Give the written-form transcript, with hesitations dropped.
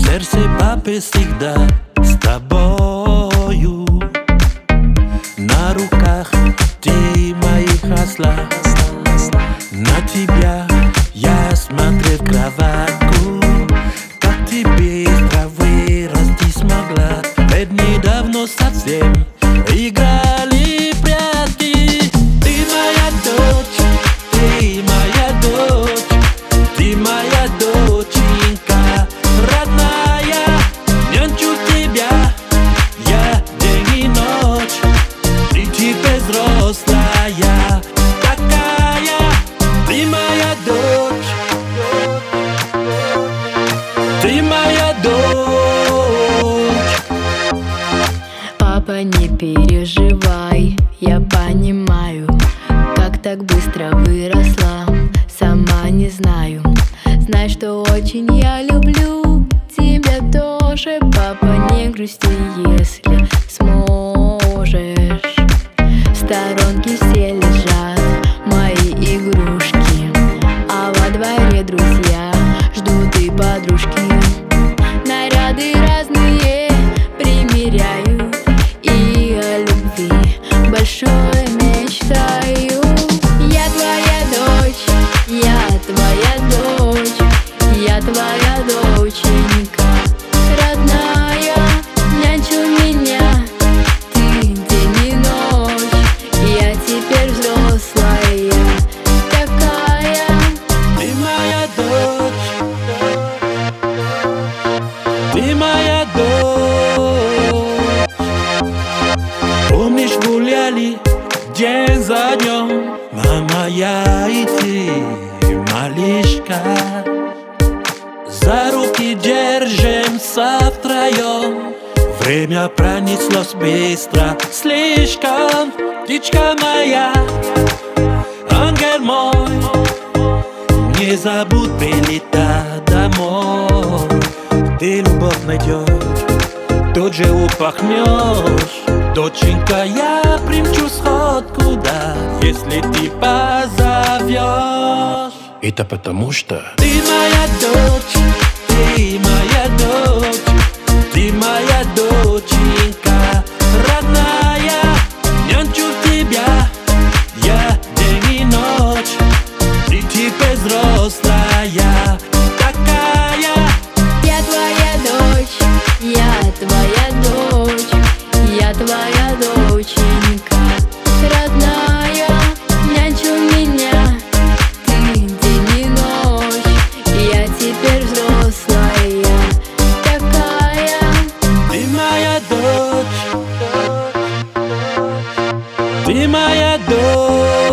Сердце папы всегда с тобою. На руках ты моих росла. На тебя я смотрел в кроватку. Как ты без травы расти смогла. Ведь недавно совсем играли в прятки. Ты моя дочь, ты моя дочь, ты моя доченька родная. Нянчу тебя я день и ночь. Ты теперь взрослая такая. Ты моя дочь, ты моя дочь. Папа, не переживай, я понимаю, как так быстро выросла, сама не знаю. Знай, что очень я люблю тебя тоже. Папа, не грусти, если сможешь. В сторонке все лежат мои игрушки, а во дворе друзья ждут и подружки. Наряды разные примеряю, и о любви большой мечтаю. Я твоя дочь, я твоя дочь, я твоя доченька родная. Нянчу меня ты день и ночь. Я теперь взрослая такая. Ты моя дочь, ты моя дочь. Помнишь, гуляли день за днем, мама, я и ты, малышка. За руки держимся втроем. Время пронеслось быстро, слишком. Птичка моя, ангел мой, не забудь прилетать домой. Ты любовь найдешь, тут же упахнешь. Доченька, я примчу сходку, да, если ты позовешь. Это потому что ты моя дочь, ты моя дочь, ты моя доченька родная. Нянчу тебя я день и ночь. Ты теперь взрослая такая. Я твоя дочь, я твоя дочь, я твоя доченька родная. Нянчу меня ты день и ночь. Я теперь взрослая такая. Ты моя дочь, ты моя дочь.